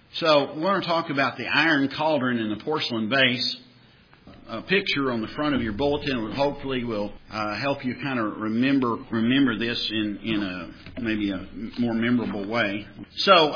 So we're going to talk about the iron cauldron and the porcelain vase. A picture on the front of your bulletin hopefully will help you kind of remember this in maybe a more memorable way. So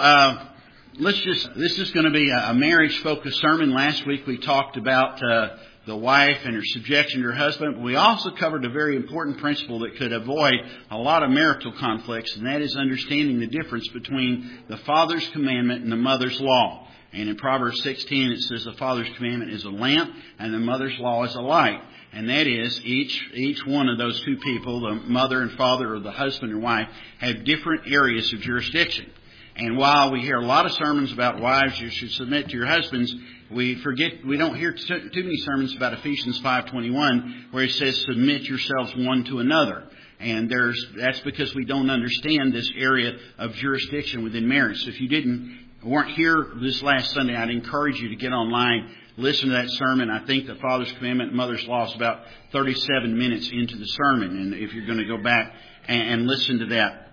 this is going to be a marriage-focused sermon. Last week we talked about the wife and her subjection to her husband. We also covered a very important principle that could avoid a lot of marital conflicts, and that is understanding the difference between the father's commandment and the mother's law. And in Proverbs 16 it says the father's commandment is a lamp and the mother's law is a light. And that is each one of those two people, the mother and father or the husband and wife, have different areas of jurisdiction. And while we hear a lot of sermons about wives, you should submit to your husbands, we don't hear too many sermons about Ephesians 5:21 where it says submit yourselves one to another. And that's because we don't understand this area of jurisdiction within marriage. So if you weren't here this last Sunday, I'd encourage you to get online, listen to that sermon. I think the Father's Commandment and Mother's Law is about 37 minutes into the sermon. And if you're going to go back and listen to that.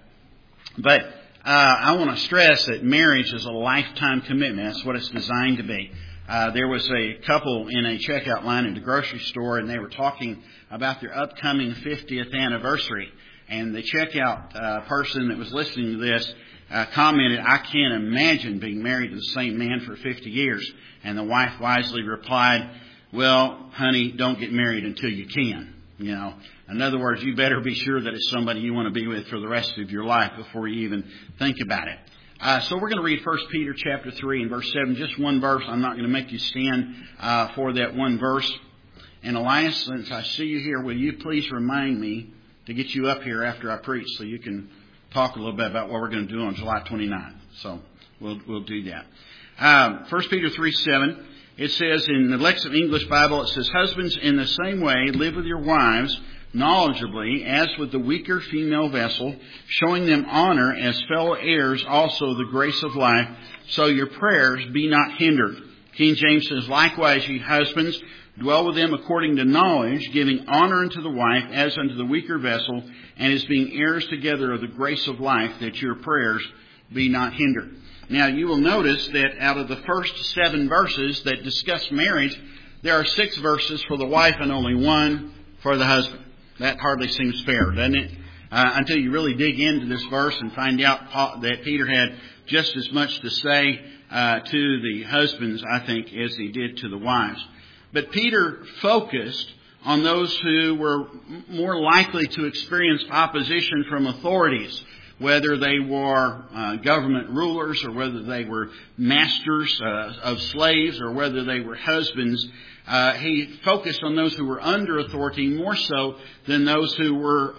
But I want to stress that marriage is a lifetime commitment. That's what it's designed to be. There was a couple in a checkout line at the grocery store, and they were talking about their upcoming 50th anniversary. And the checkout person that was listening to this commented, "I can't imagine being married to the same man for 50 years." And the wife wisely replied, "Well, honey, don't get married until you can." You know, in other words, you better be sure that it's somebody you want to be with for the rest of your life before you even think about it. So we're going to read 1 Peter chapter 3 and verse 7, just one verse. I'm not going to make you stand for that one verse. And Elias, since I see you here, will you please remind me to get you up here after I preach so you can talk a little bit about what we're going to do on July 29th. So we'll do that. 1 Peter 3:7, it says in the Lexham English Bible, it says, "Husbands, in the same way, live with your wives knowledgeably, as with the weaker female vessel, showing them honor as fellow heirs also the grace of life, so your prayers be not hindered." King James says, "Likewise, ye husbands, dwell with them according to knowledge, giving honor unto the wife as unto the weaker vessel, and as being heirs together of the grace of life, that your prayers be not hindered." Now, you will notice that out of the first 7 verses that discuss marriage, there are 6 verses for the wife and only 1 for the husband. That hardly seems fair, doesn't it? Until you really dig into this verse and find out that Peter had just as much to say to the husbands, I think, as he did to the wives. But Peter focused on those who were more likely to experience opposition from authorities, whether they were government rulers or whether they were masters of slaves or whether they were husbands. He focused on those who were under authority more so than those who were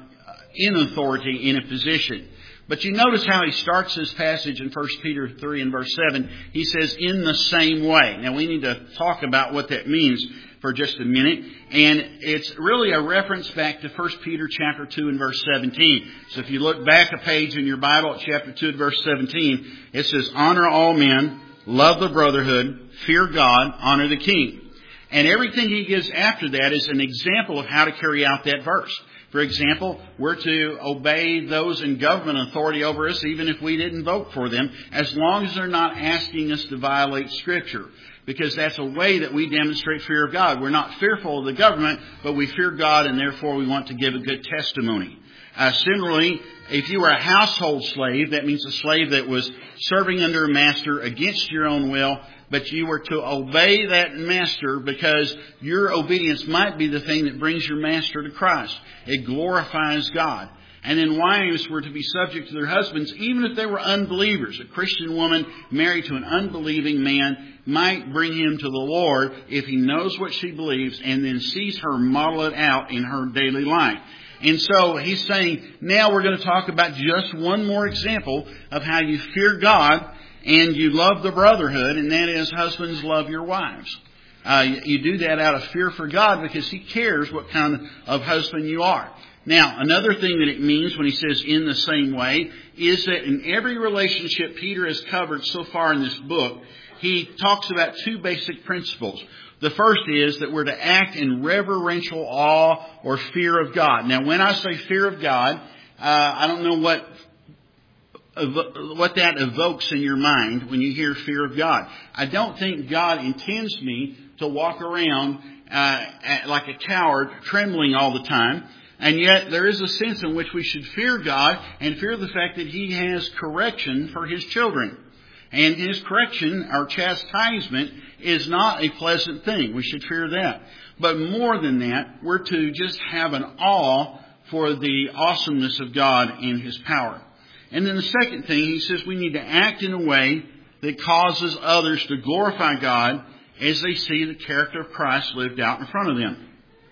in authority in a position. But you notice how he starts this passage in 1 Peter 3 and verse 7. He says, "in the same way." Now we need to talk about what that means for just a minute. And it's really a reference back to 1 Peter chapter 2 and verse 17. So if you look back a page in your Bible at chapter 2 and verse 17, it says, "Honor all men, love the brotherhood, fear God, honor the king." And everything he gives after that is an example of how to carry out that verse. For example, we're to obey those in government authority over us even if we didn't vote for them, as long as they're not asking us to violate Scripture. Because that's a way that we demonstrate fear of God. We're not fearful of the government, but we fear God, and therefore we want to give a good testimony. Similarly, if you were a household slave, that means a slave that was serving under a master against your own will, but you were to obey that master because your obedience might be the thing that brings your master to Christ. It glorifies God. And then wives were to be subject to their husbands, even if they were unbelievers. A Christian woman married to an unbelieving man might bring him to the Lord if he knows what she believes and then sees her model it out in her daily life. And so he's saying, now we're going to talk about just one more example of how you fear God and you love the brotherhood, and that is husbands, love your wives. You do that out of fear for God because He cares what kind of husband you are. Now, another thing that it means when he says in the same way is that in every relationship Peter has covered so far in this book, he talks about 2 basic principles. The first is that we're to act in reverential awe or fear of God. Now, when I say fear of God, I don't know what evokes in your mind when you hear fear of God. I don't think God intends me to walk around like a coward, trembling all the time. And yet there is a sense in which we should fear God and fear the fact that He has correction for His children. And His correction, our chastisement, is not a pleasant thing. We should fear that. But more than that, we're to just have an awe for the awesomeness of God and His power. And then the second thing, he says we need to act in a way that causes others to glorify God as they see the character of Christ lived out in front of them.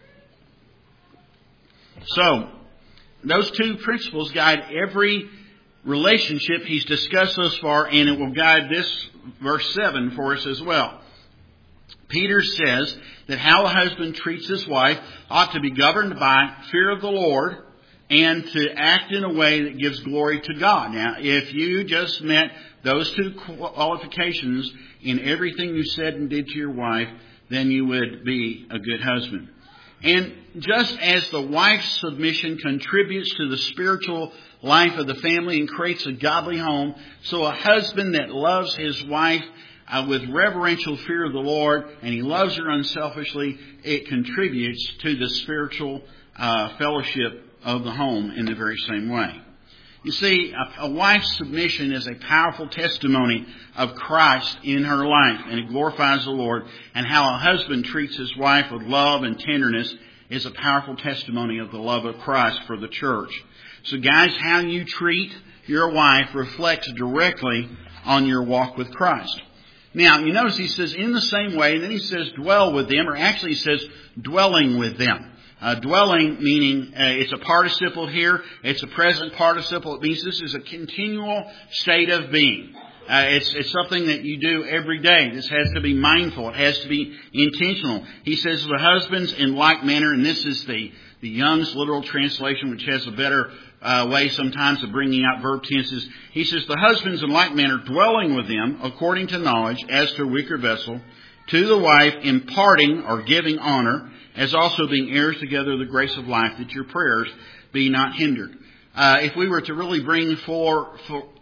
So, those two principles guide every relationship he's discussed thus far, and it will guide this verse 7 for us as well. Peter says that how a husband treats his wife ought to be governed by fear of the Lord and to act in a way that gives glory to God. Now, if you just met those two qualifications in everything you said and did to your wife, then you would be a good husband. And just as the wife's submission contributes to the spiritual life of the family and creates a godly home, so a husband that loves his wife with reverential fear of the Lord, and he loves her unselfishly, it contributes to the spiritual fellowship of the home in the very same way. You see, a wife's submission is a powerful testimony of Christ in her life, and it glorifies the Lord. And how a husband treats his wife with love and tenderness is a powerful testimony of the love of Christ for the church. So guys, how you treat your wife reflects directly on your walk with Christ. Now, you notice he says in the same way, and then he says dwell with them, or actually he says dwelling with them. Dwelling meaning it's a participle here. It's a present participle. It means this is a continual state of being. It's something that you do every day. This has to be mindful. It has to be intentional. He says the husbands in like manner, and this is the Young's literal translation, which has a better way sometimes of bringing out verb tenses. He says the husbands in like manner dwelling with them according to knowledge as to a weaker vessel, to the wife imparting or giving honor, as also being heirs together of the grace of life, that your prayers be not hindered. If we were to really bring forth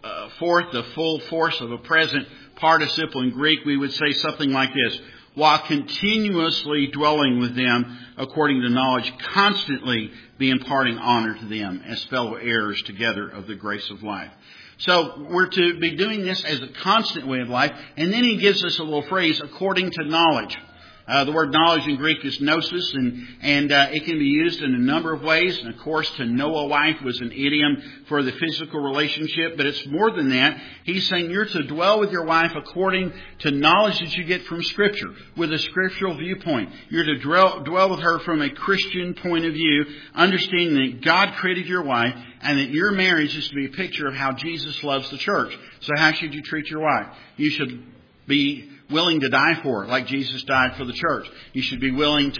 the full force of a present participle in Greek, we would say something like this: while continuously dwelling with them according to knowledge, constantly be imparting honor to them as fellow heirs together of the grace of life. So we're to be doing this as a constant way of life. And then he gives us a little phrase, according to knowledge. The word knowledge in Greek is gnosis, and it can be used in a number of ways. And of course, to know a wife was an idiom for the physical relationship, but it's more than that. He's saying you're to dwell with your wife according to knowledge that you get from Scripture, with a scriptural viewpoint. You're to dwell with her from a Christian point of view, understanding that God created your wife and that your marriage is to be a picture of how Jesus loves the church. So how should you treat your wife? You should be willing to die for her, like Jesus died for the church. You should be willing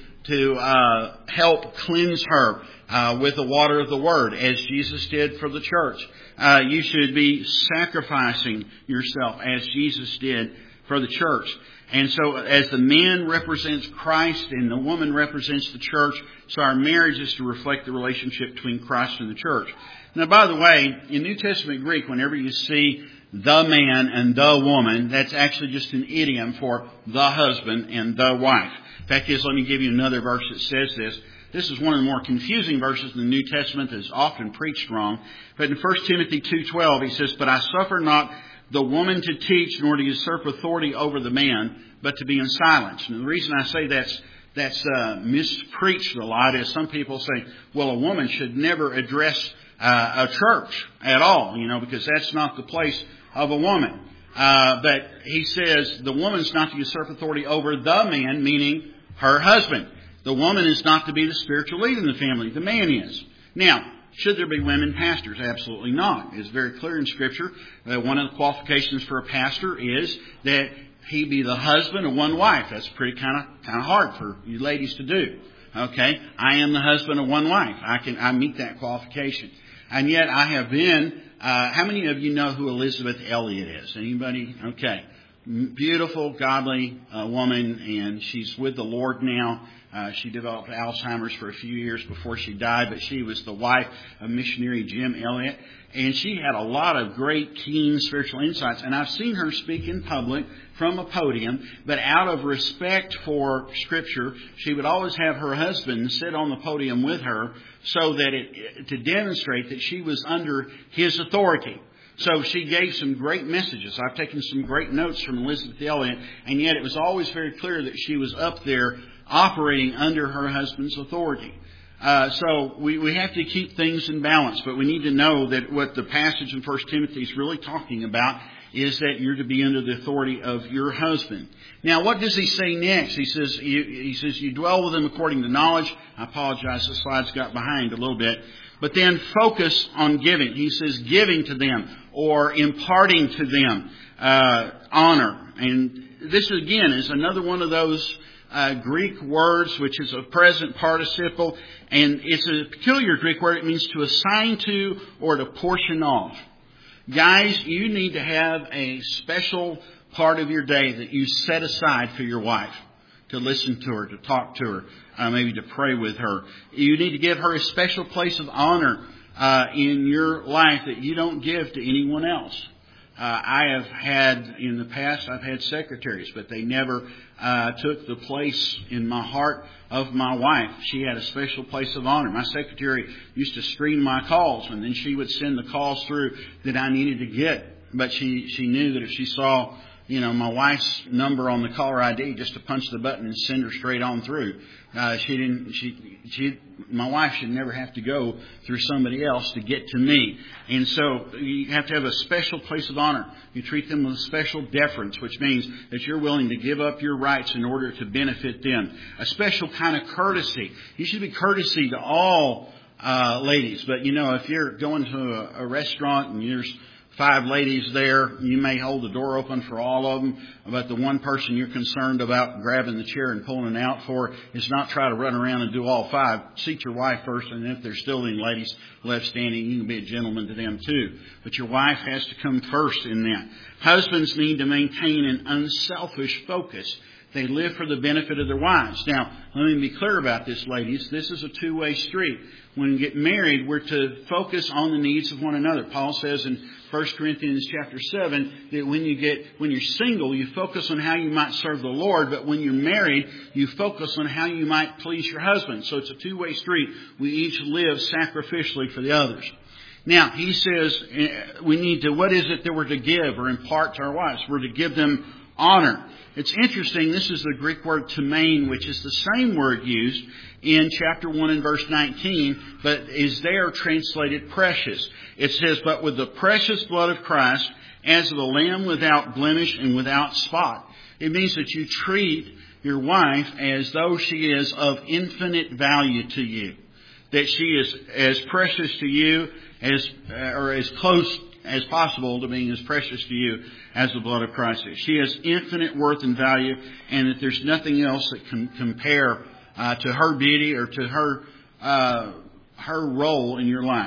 to help cleanse her with the water of the Word, as Jesus did for the church. You should be sacrificing yourself, as Jesus did for the church. And so as the man represents Christ and the woman represents the church, so our marriage is to reflect the relationship between Christ and the church. Now, by the way, in New Testament Greek, whenever you see the man and the woman, that's actually just an idiom for the husband and the wife. In fact, let me give you another verse that says this. This is one of the more confusing verses in the New Testament that is often preached wrong. But in 1 Timothy 2:12, he says, "But I suffer not the woman to teach, nor to usurp authority over the man, but to be in silence." And the reason I say that's mispreached a lot is some people say, well, a woman should never address a church at all, because that's not the place of a woman. But he says the woman's not to usurp authority over the man, meaning her husband. The woman is not to be the spiritual leader in the family. The man is. Now, should there be women pastors? Absolutely not. It's very clear in Scripture that one of the qualifications for a pastor is that he be the husband of one wife. That's pretty kind of hard for you ladies to do. Okay, I am the husband of one wife. I meet that qualification. And yet I have been, how many of you know who Elizabeth Elliot is? Anybody? Okay. beautiful, godly woman, and she's with the Lord now. She developed Alzheimer's for a few years before she died, but she was the wife of missionary Jim Elliot, and she had a lot of great, keen spiritual insights. And I've seen her speak in public from a podium, but out of respect for Scripture, she would always have her husband sit on the podium with her so that to demonstrate that she was under his authority. So she gave some great messages. I've taken some great notes from Elizabeth Elliot, and yet it was always very clear that she was up there operating under her husband's authority. So we have to keep things in balance, but we need to know that what the passage in 1 Timothy is really talking about is that you're to be under the authority of your husband. Now, what does he say next? He says, you dwell with them according to knowledge. I apologize, the slides got behind a little bit. But then focus on giving. He says giving to them or imparting to them honor. And this, again, is another one of those Greek words, which is a present participle. And it's a peculiar Greek word. It means to assign to or to portion off. Guys, you need to have a special part of your day that you set aside for your wife. To listen to her, to talk to her, maybe to pray with her. You need to give her a special place of honor in your life that you don't give to anyone else. I have had, in the past, I've had secretaries, but they never took the place in my heart of my wife. She had a special place of honor. My secretary used to screen my calls, and then she would send the calls through that I needed to get. But she knew that if she saw my wife's number on the caller ID, just to punch the button and send her straight on through. My wife should never have to go through somebody else to get to me. And so you have to have a special place of honor. You treat them with special deference, which means that you're willing to give up your rights in order to benefit them. A special kind of courtesy. You should be courtesy to all ladies. But if you're going to a restaurant and there's 5 ladies there, you may hold the door open for all of them, but the one person you're concerned about grabbing the chair and pulling it out for is not try to run around and do all 5. Seat your wife first, and if there's still any ladies left standing, you can be a gentleman to them too. But your wife has to come first in that. Husbands need to maintain an unselfish focus. They live for the benefit of their wives. Now, let me be clear about this, ladies. This is a two-way street. When you get married, we're to focus on the needs of one another. Paul says in 1 Corinthians chapter 7 that when you're single, you focus on how you might serve the Lord, but when you're married, you focus on how you might please your husband. So it's a two-way street. We each live sacrificially for the others. Now, he says what is it that we're to give or impart to our wives? We're to give them honor. It's interesting, this is the Greek word temain, which is the same word used in chapter 1 and verse 19, but is there translated precious. It says, but with the precious blood of Christ, as of a lamb without blemish and without spot. It means that you treat your wife as though she is of infinite value to you. That she is as precious to you or as close as possible to being as precious to you as the blood of Christ is. She has infinite worth and value, and that there's nothing else that can compare to her beauty or to her role in your life.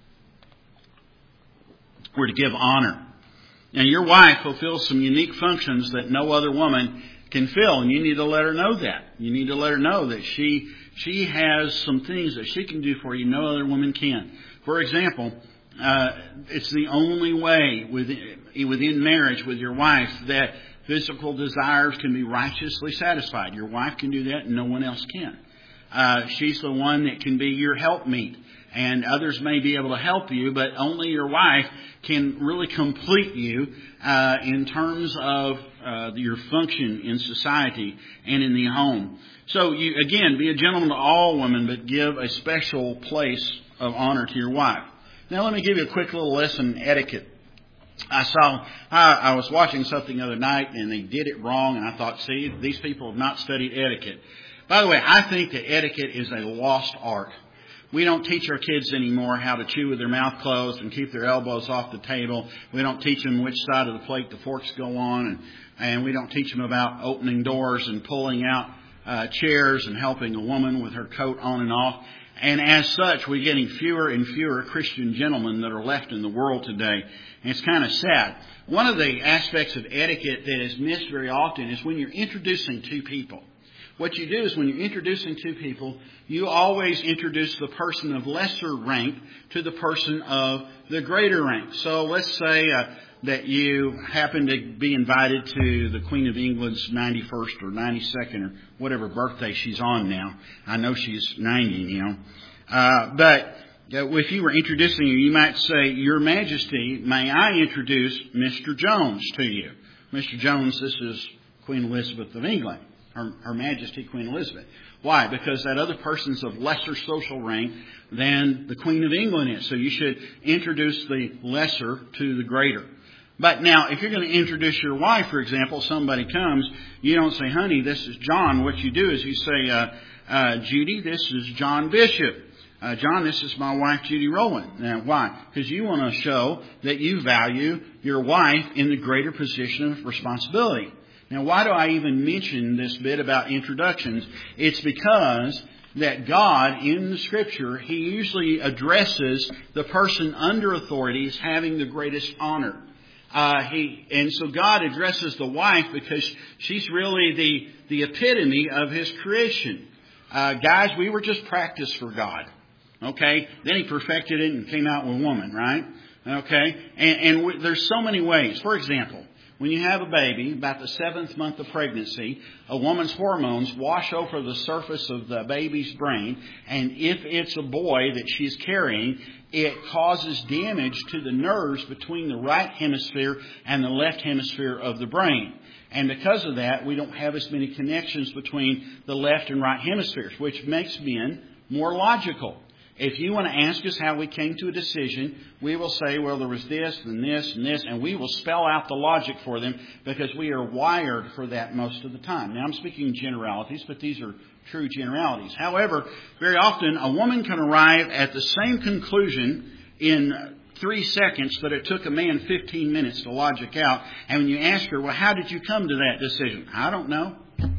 We're to give honor. Now, your wife fulfills some unique functions that no other woman can fill, and you need to let her know that. You need to let her know that she has some things that she can do for you no other woman can. For example, it's the only way within marriage with your wife that physical desires can be righteously satisfied. Your wife can do that and no one else can. She's the one that can be your helpmeet. And others may be able to help you, but only your wife can really complete you in terms of your function in society and in the home. So you, again, be a gentleman to all women, but give a special place of honor to your wife. Now let me give you a quick little lesson in etiquette. I was watching something the other night and they did it wrong, and I thought, see, these people have not studied etiquette. By the way, I think that etiquette is a lost art. We don't teach our kids anymore how to chew with their mouth closed and keep their elbows off the table. We don't teach them which side of the plate the forks go on, and we don't teach them about opening doors and pulling out chairs and helping a woman with her coat on and off. And as such, we're getting fewer and fewer Christian gentlemen that are left in the world today. And it's kind of sad. One of the aspects of etiquette that is missed very often is when you're introducing two people. What you do is when you're introducing two people, you always introduce the person of lesser rank to the person of the greater rank. So let's say that you happen to be invited to the Queen of England's 91st or 92nd or whatever birthday she's on now. I know she's 90 now. But if you were introducing her, you might say, Your Majesty, may I introduce Mr. Jones to you? Mr. Jones, this is Queen Elizabeth of England. Her Majesty Queen Elizabeth. Why? Because that other person's of lesser social rank than the Queen of England is. So you should introduce the lesser to the greater. But now, if you're going to introduce your wife, for example, somebody comes, you don't say, honey, this is John. What you do is you say, Judy, this is John Bishop. John, this is my wife, Judy Rowland. Now, why? Because you want to show that you value your wife in the greater position of responsibility. Now, why do I even mention this bit about introductions? It's because that God, in the Scripture, He usually addresses the person under authority as having the greatest honor. And so God addresses the wife because she's really the epitome of His creation. Guys, we were just practice for God. Okay? Then He perfected it and came out with woman, right? Okay? And there's so many ways. For example, when you have a baby, about the 7th month of pregnancy, a woman's hormones wash over the surface of the baby's brain. And if it's a boy that she's carrying, it causes damage to the nerves between the right hemisphere and the left hemisphere of the brain. And because of that, we don't have as many connections between the left and right hemispheres, which makes men more logical. If you want to ask us how we came to a decision, we will say, well, there was this and this and this, and we will spell out the logic for them because we are wired for that most of the time. Now, I'm speaking generalities, but these are true generalities. However, very often a woman can arrive at the same conclusion in 3 seconds that it took a man 15 minutes to logic out. And when you ask her, well, how did you come to that decision? I don't know.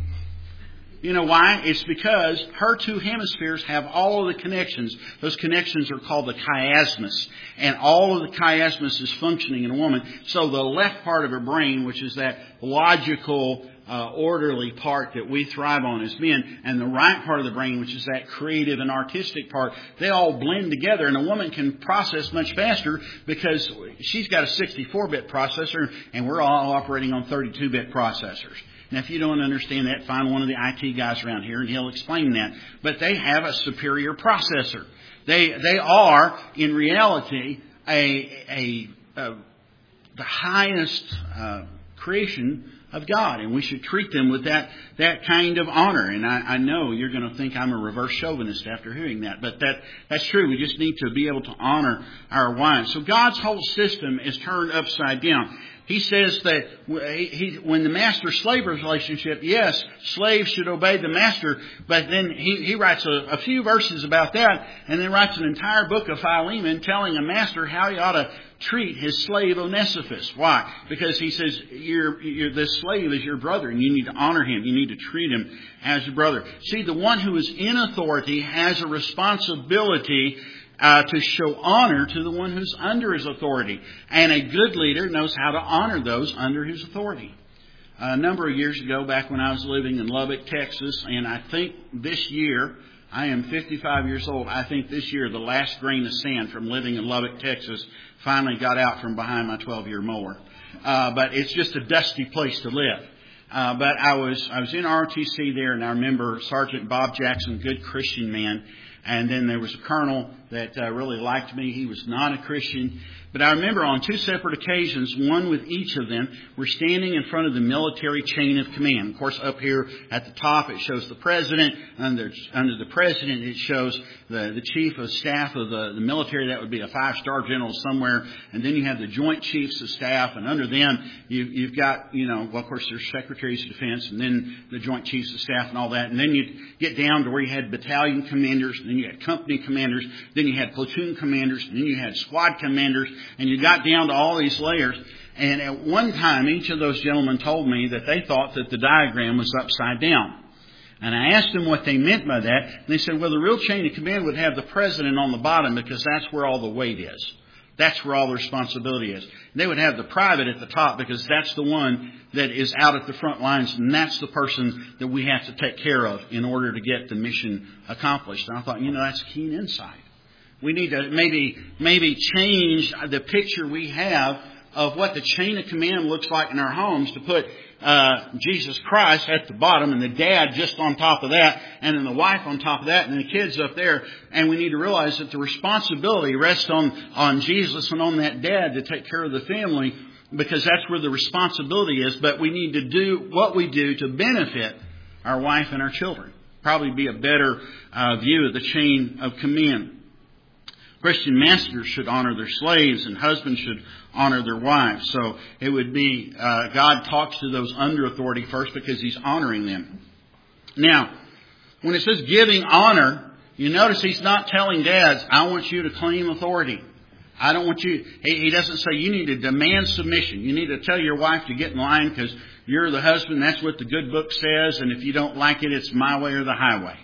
You know why? It's because her two hemispheres have all of the connections. Those connections are called the chiasmus. And all of the chiasmus is functioning in a woman. So the left part of her brain, which is that logical, orderly part that we thrive on as men, and the right part of the brain, which is that creative and artistic part, they all blend together. And a woman can process much faster because she's got a 64-bit processor, and we're all operating on 32-bit processors. Now, if you don't understand that, find one of the IT guys around here and he'll explain that. But they have a superior processor. They are, in reality, the highest creation of God. And we should treat them with that kind of honor. And I know you're going to think I'm a reverse chauvinist after hearing that. But that's true. We just need to be able to honor our wives. So God's whole system is turned upside down. He says that when the master-slave relationship, yes, slaves should obey the master, but then he writes a few verses about that, and then writes an entire book of Philemon telling a master how he ought to treat his slave Onesiphus. Why? Because he says, this slave is your brother, and you need to honor him. You need to treat him as a brother. See, the one who is in authority has a responsibility to show honor to the one who's under his authority. And a good leader knows how to honor those under his authority. A number of years ago, back when I was living in Lubbock, Texas, and I think this year, I am 55 years old, I think this year the last grain of sand from living in Lubbock, Texas finally got out from behind my 12-year mower. But it's just a dusty place to live. But I was in ROTC there, and I remember Sergeant Bob Jackson, good Christian man. And then there was a colonel that really liked me. He was not a Christian. But I remember on 2 separate occasions, one with each of them, we're standing in front of the military chain of command. Of course, up here at the top, it shows the president. Under the president, it shows the chief of staff of the military. That would be a 5-star general somewhere. And then you have the joint chiefs of staff. And under them, you've got, well, of course, there's secretaries of defense and then the joint chiefs of staff and all that. And then you get down to where you had battalion commanders. And then you had company commanders. Then you had platoon commanders. And then you had squad commanders. And you got down to all these layers. And at one time, each of those gentlemen told me that they thought that the diagram was upside down. And I asked them what they meant by that. And they said, well, the real chain of command would have the president on the bottom because that's where all the weight is. That's where all the responsibility is. They would have the private at the top because that's the one that is out at the front lines, and that's the person that we have to take care of in order to get the mission accomplished. And I thought, that's keen insight. We need to maybe change the picture we have of what the chain of command looks like in our homes to put Jesus Christ at the bottom and the dad just on top of that, and then the wife on top of that, and the kids up there. And we need to realize that the responsibility rests on Jesus and on that dad to take care of the family, because that's where the responsibility is. But we need to do what we do to benefit our wife and our children. Probably be a better view of the chain of command. Christian masters should honor their slaves, and husbands should honor their wives. So it would be God talks to those under authority first because He's honoring them. Now, when it says giving honor, you notice He's not telling dads, I want you to claim authority. I don't want you. He doesn't say you need to demand submission. You need to tell your wife to get in line because you're the husband. That's what the good book says. And if you don't like it, it's my way or the highway.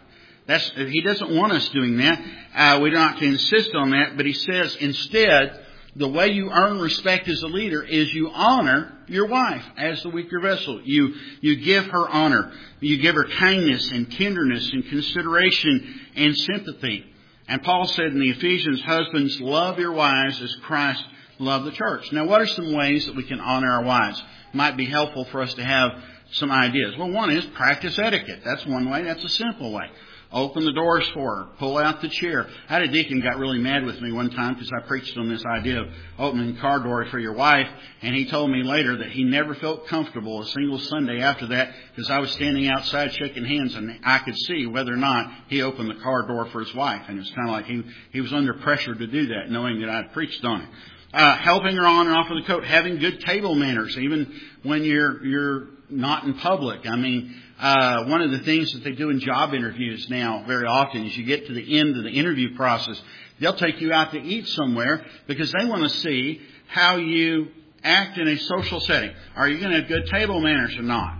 He doesn't want us doing that. We don't have to insist on that. But He says instead, the way you earn respect as a leader is you honor your wife as the weaker vessel. You give her honor. You give her kindness and tenderness and consideration and sympathy. And Paul said in the Ephesians, husbands, love your wives as Christ loved the church. Now, what are some ways that we can honor our wives? Might be helpful for us to have some ideas. Well, one is practice etiquette. That's one way. That's a simple way. Open the doors for her. Pull out the chair. I had a deacon got really mad with me one time because I preached on this idea of opening the car door for your wife. And he told me later that he never felt comfortable a single Sunday after that because I was standing outside shaking hands and I could see whether or not he opened the car door for his wife. And it was kind of like he was under pressure to do that, knowing that I had preached on it. Helping her on and off of the coat. Having good table manners, even when you're not in public. I mean, one of the things that they do in job interviews now very often is you get to the end of the interview process, they'll take you out to eat somewhere because they want to see how you act in a social setting. Are you going to have good table manners or not?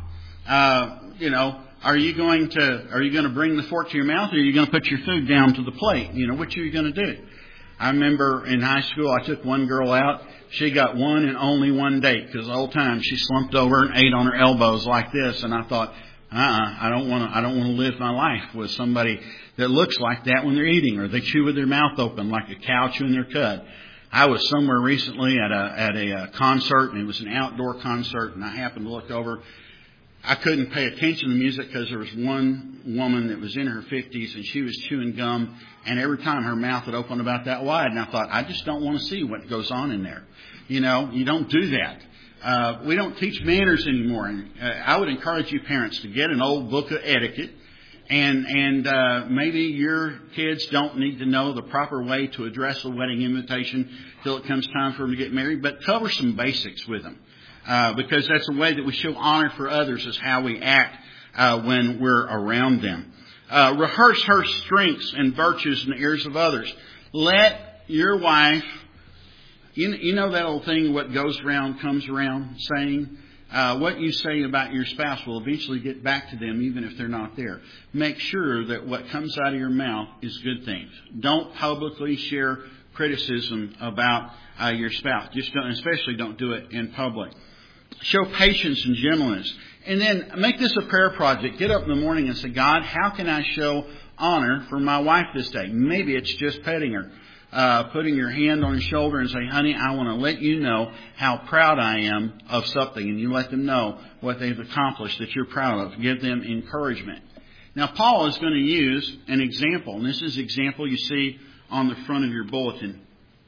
Are you going to bring the fork to your mouth, or are you going to put your food down to the plate? Which are you going to do? I remember in high school, I took one girl out. She got one and only one date because the whole time she slumped over and ate on her elbows like this. And I thought, I don't want to live my life with somebody that looks like that when they're eating, or they chew with their mouth open like a cow chewing their cud. I was somewhere recently at a concert, and it was an outdoor concert, and I happened to look over. I couldn't pay attention to the music because there was one woman that was in her 50s, and she was chewing gum, and every time her mouth would open about that wide, and I thought, I just don't want to see what goes on in there. You don't do that. We don't teach manners anymore. And I would encourage you parents to get an old book of etiquette, and maybe your kids don't need to know the proper way to address a wedding invitation till it comes time for them to get married, but cover some basics with them. Because that's a way that we show honor for others, is how we act when we're around them. Rehearse her strengths and virtues in the ears of others. Let your wife, you know that old thing, what goes around comes around saying. What you say about your spouse will eventually get back to them even if they're not there. Make sure that what comes out of your mouth is good things. Don't publicly share criticism about your spouse. Especially don't do it in public. Show patience and gentleness. And then make this a prayer project. Get up in the morning and say, God, how can I show honor for my wife this day? Maybe it's just petting her. Putting your hand on her shoulder and say, honey, I want to let you know how proud I am of something. And you let them know what they've accomplished that you're proud of. Give them encouragement. Now, Paul is going to use an example. And this is an example you see on the front of your bulletin.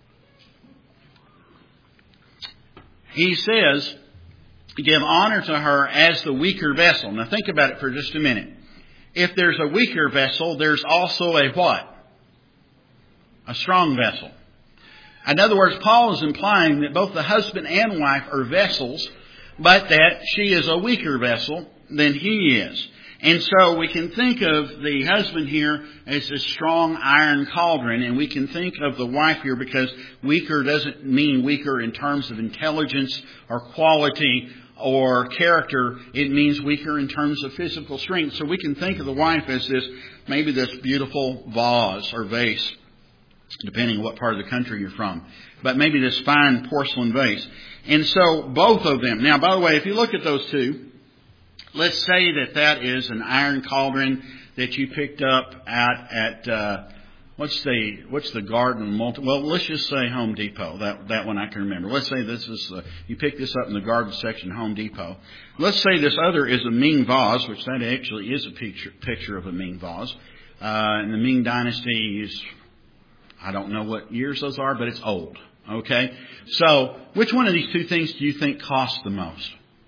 He says, give honor to her as the weaker vessel. Now think about it for just a minute. If there's a weaker vessel, there's also a what? A strong vessel. In other words, Paul is implying that both the husband and wife are vessels, but that she is a weaker vessel than he is. And so we can think of the husband here as a strong iron cauldron, and we can think of the wife here because weaker doesn't mean weaker in terms of intelligence or quality or character. It means weaker in terms of physical strength. So we can think of the wife as maybe this beautiful vase or vase, depending on what part of the country you're from. But maybe this fine porcelain vase. And so both of them. Now, by the way, if you look at those two, let's say that is an iron cauldron that you picked up at what's the garden well, let's just say Home Depot. That one I can remember. Let's say this is you picked this up in the garden section of Home Depot. Let's say this other is a Ming vase, which that actually is a picture of a Ming vase. And the Ming Dynasty is, I don't know what years those are, but it's old. Okay? So, which one of these two things do you think costs the most?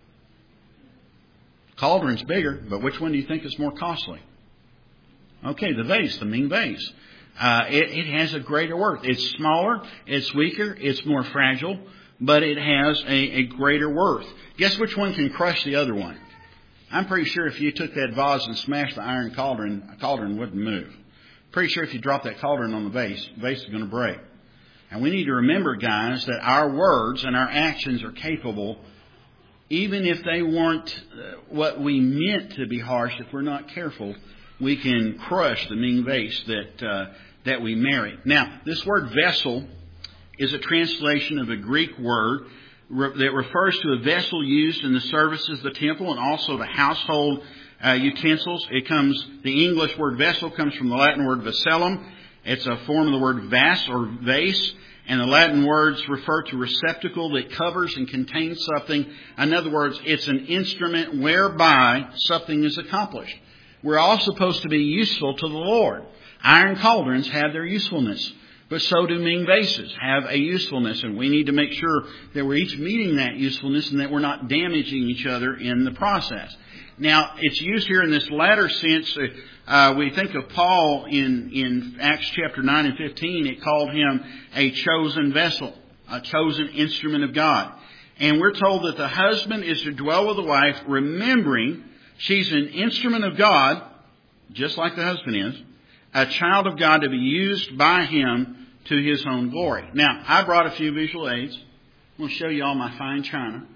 Cauldron's bigger, but which one do you think is more costly? Okay, the vase, the Ming vase. It has a greater worth. It's smaller, it's weaker, it's more fragile, but it has a greater worth. Guess which one can crush the other one? I'm pretty sure if you took that vase and smashed the iron cauldron, a cauldron wouldn't move. Pretty sure if you drop that cauldron on the vase is going to break. And we need to remember, guys, that our words and our actions are capable, even if they weren't what we meant to be harsh, if we're not careful, we can crush the Ming vase that we marry. Now, this word vessel is a translation of a Greek word that refers to a vessel used in the services of the temple and also the household utensils. The English word vessel comes from the Latin word vasellum. It's a form of the word vas or vase, and the Latin words refer to receptacle that covers and contains something. In other words, it's an instrument whereby something is accomplished. We're all supposed to be useful to the Lord. Iron cauldrons have their usefulness, but so do Ming vases have a usefulness, and we need to make sure that we're each meeting that usefulness and that we're not damaging each other in the process. Now, it's used here in this latter sense. We think of Paul in Acts chapter 9 and 15. It called him a chosen vessel, a chosen instrument of God. And we're told that the husband is to dwell with the wife, remembering she's an instrument of God, just like the husband is, a child of God to be used by him to his own glory. Now, I brought a few visual aids. I'm going to show you all my fine china.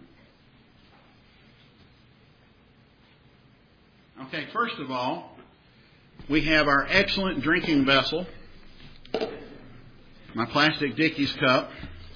Okay, first of all, we have our excellent drinking vessel, my plastic Dickies cup,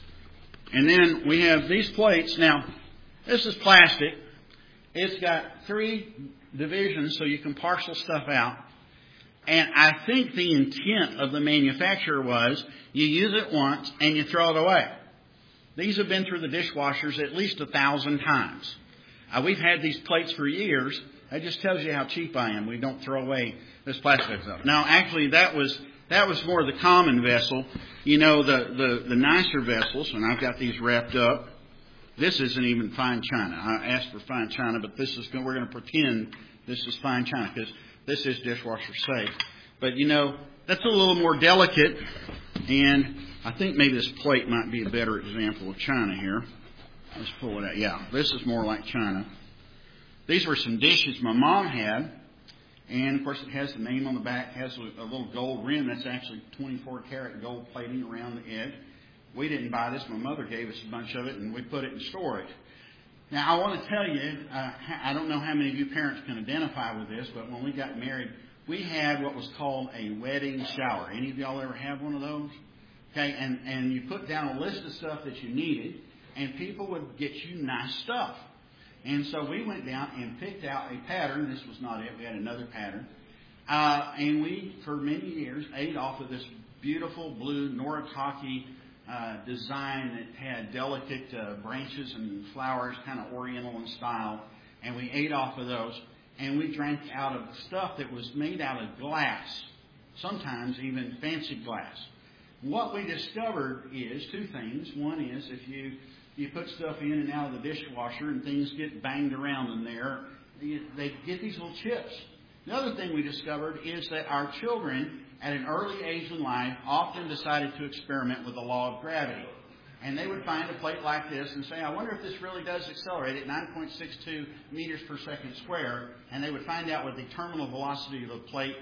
and then we have these plates. Now, this is plastic. It's got 3 divisions so you can parcel stuff out. And I think the intent of the manufacturer was you use it once and you throw it away. These have been through the dishwashers at least 1,000 times. We've had these plates for years. That just tells you how cheap I am. We don't throw away this plastic stuff. Now, actually, that was more the common vessel. You know, the nicer vessels, and I've got these wrapped up. This isn't even fine china. I asked for fine china, but we're going to pretend this is fine china because this is dishwasher safe. But, you know, that's a little more delicate, and I think maybe this plate might be a better example of china here. Let's pull it out. Yeah, this is more like china. These were some dishes my mom had, and of course it has the name on the back. It has a little gold rim. That's actually 24-karat gold plating around the edge. We didn't buy this. My mother gave us a bunch of it, and we put it in storage. Now, I want to tell you, I don't know how many of you parents can identify with this, but when we got married, we had what was called a wedding shower. Any of y'all ever have one of those? Okay, and you put down a list of stuff that you needed, and people would get you nice stuff. And so we went down and picked out a pattern. This was not it. We had another pattern. And we, for many years, ate off of this beautiful blue Noritake design that had delicate branches and flowers, kind of oriental in style. And we ate off of those. And we drank out of stuff that was made out of glass, sometimes even fancy glass. What we discovered is 2 things. One is if you put stuff in and out of the dishwasher and things get banged around in there, they get these little chips. The other thing we discovered is that our children, at an early age in life, often decided to experiment with the law of gravity. And they would find a plate like this and say, I wonder if this really does accelerate at 9.62 meters per second square. And they would find out what the terminal velocity of the plate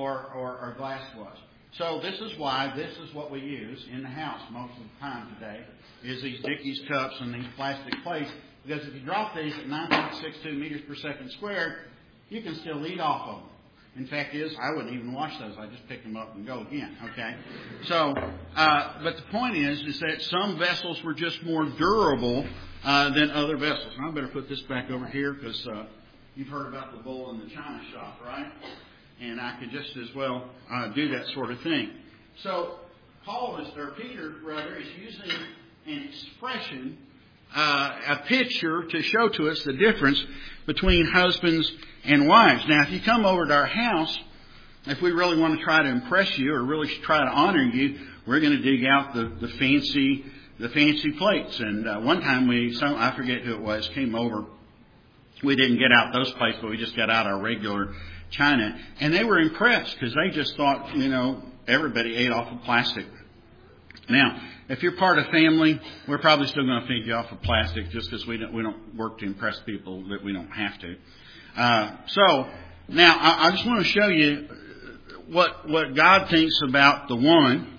or glass was. So this is why this is what we use in the house most of the time today, is these Dickies cups and these plastic plates. Because if you drop these at 9.62 meters per second squared, you can still eat off of them. In fact, I wouldn't even wash those. I just pick them up and go again. Okay. So, but the point is that some vessels were just more durable than other vessels. And I better put this back over here because you've heard about the bull in the china shop, right? And I could just as well do that sort of thing. So, Peter is using an expression, a picture to show to us the difference between husbands and wives. Now, if you come over to our house, if we really want to try to impress you or really try to honor you, we're going to dig out the fancy plates. And one time I forget who it was, came over. We didn't get out those plates, but we just got out our regular china. And they were impressed because they just thought, everybody ate off of plastic. Now, if you're part of family, we're probably still going to feed you off of plastic just because we don't work to impress people that we don't have to. So now I just want to show you what God thinks about the woman.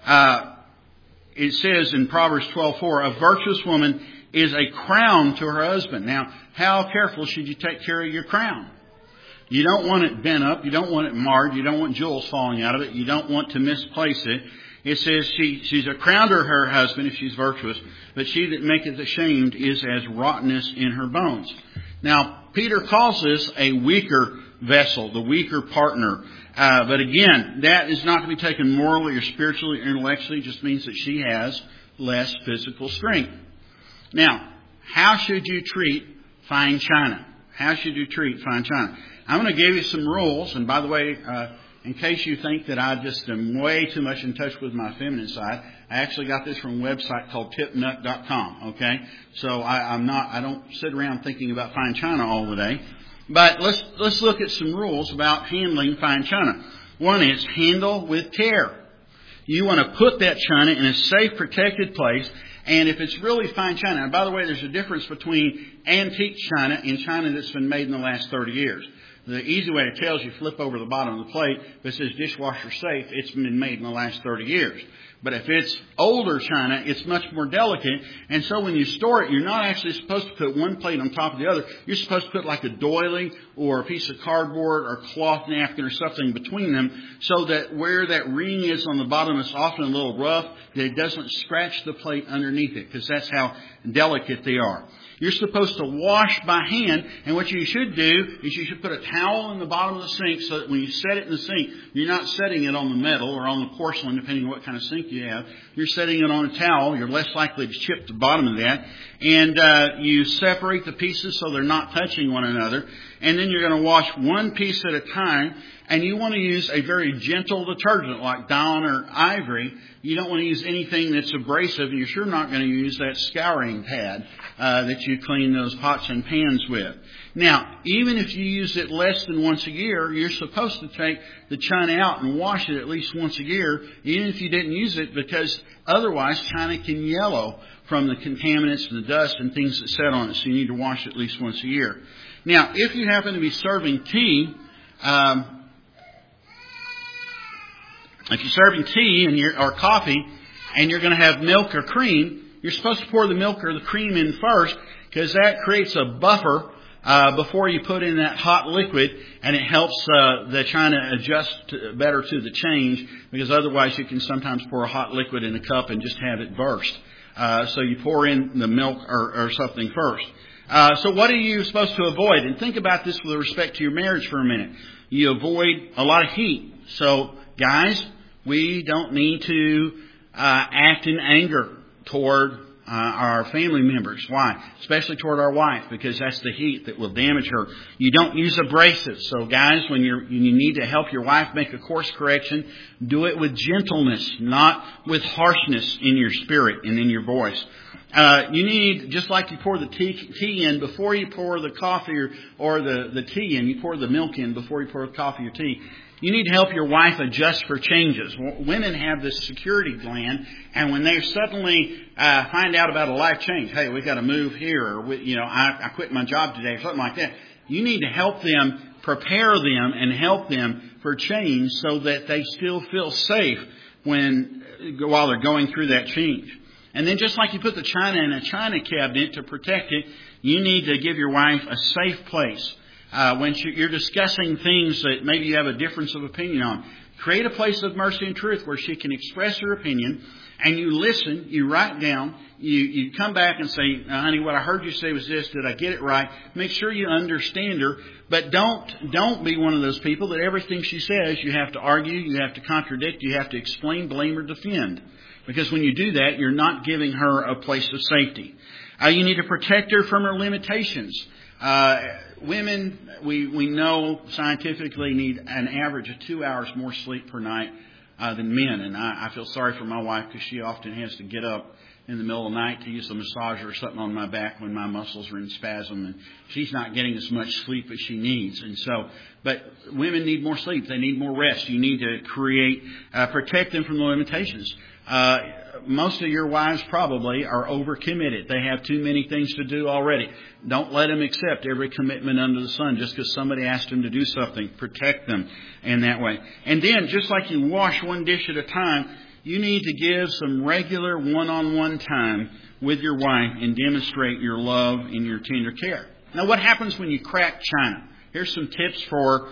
It says in Proverbs 12:4, a virtuous woman is a crown to her husband. Now, how careful should you take care of your crown? You don't want it bent up. You don't want it marred. You don't want jewels falling out of it. You don't want to misplace it. It says she's a crown to her husband if she's virtuous, but she that maketh ashamed is as rottenness in her bones. Now, Peter calls this a weaker vessel, the weaker partner. But again, that is not to be taken morally or spiritually or intellectually. It just means that she has less physical strength. Now, how should you treat fine china? How should you treat fine china? I'm going to give you some rules. And by the way, in case you think that I just am way too much in touch with my feminine side, I actually got this from a website called tipnut.com. Okay, so I don't sit around thinking about fine china all the day. But let's look at some rules about handling fine china. One is handle with care. You want to put that china in a safe, protected place. And if it's really fine china, and by the way, there's a difference between antique china and china that's been made in the last 30 years. The easy way to tell is you flip over the bottom of the plate. If it says dishwasher safe, it's been made in the last 30 years. But if it's older china, it's much more delicate. And so when you store it, you're not actually supposed to put one plate on top of the other. You're supposed to put like a doily or a piece of cardboard or cloth napkin or something between them so that where that ring is on the bottom is often a little rough, that it doesn't scratch the plate underneath it, because that's how delicate they are. You're supposed to wash by hand, and what you should do is you should put a towel in the bottom of the sink so that when you set it in the sink, you're not setting it on the metal or on the porcelain, depending on what kind of sink you have. You're setting it on a towel. You're less likely to chip the bottom of that. And you separate the pieces so they're not touching one another. And then you're going to wash one piece at a time. And you want to use a very gentle detergent like Dawn or Ivory. You don't want to use anything that's abrasive, and you're sure not going to use that scouring pad that you clean those pots and pans with. Now, even if you use it less than once a year, you're supposed to take the china out and wash it at least once a year, even if you didn't use it, because otherwise china can yellow from the contaminants and the dust and things that set on it. So you need to wash it at least once a year. Now, if you happen to be serving tea, if you're serving tea or coffee and you're going to have milk or cream, you're supposed to pour the milk or the cream in first, because that creates a buffer before you put in that hot liquid, and it helps the china adjust better to the change, because otherwise you can sometimes pour a hot liquid in a cup and just have it burst. So you pour in the milk or something first. So what are you supposed to avoid? And think about this with respect to your marriage for a minute. You avoid a lot of heat. So guys, we don't need to act in anger toward our family members. Why? Especially toward our wife, because that's the heat that will damage her. You don't use abrasives. So guys, when you need to help your wife make a course correction, do it with gentleness, not with harshness in your spirit and in your voice. You need, just like you pour the tea in before you pour the coffee or the tea in, you pour the milk in before you pour the coffee or tea. You need to help your wife adjust for changes. Women have this security gland, and when they suddenly find out about a life change, hey, we've got to move here, or I quit my job today, or something like that. You need to help them, prepare them, and help them for change so that they still feel safe while they're going through that change. And then just like you put the china in a china cabinet to protect it, you need to give your wife a safe place. When you're discussing things that maybe you have a difference of opinion on, create a place of mercy and truth where she can express her opinion, and you listen, you write down, you come back and say, honey, what I heard you say was this, did I get it right? Make sure you understand her, but don't be one of those people that everything she says you have to argue, you have to contradict, you have to explain, blame, or defend. Because when you do that, you're not giving her a place of safety. You need to protect her from her limitations. Women, we know scientifically need an average of 2 hours more sleep per night than men. And I feel sorry for my wife because she often has to get up in the middle of the night to use a massager or something on my back when my muscles are in spasm. And she's not getting as much sleep as she needs. And so, but women need more sleep. They need more rest. You need to protect them from the limitations. Most of your wives probably are overcommitted. They have too many things to do already. Don't let them accept every commitment under the sun just because somebody asked them to do something. Protect them in that way. And then, just like you wash one dish at a time, you need to give some regular one-on-one time with your wife and demonstrate your love and your tender care. Now, what happens when you crack china? Here's some tips for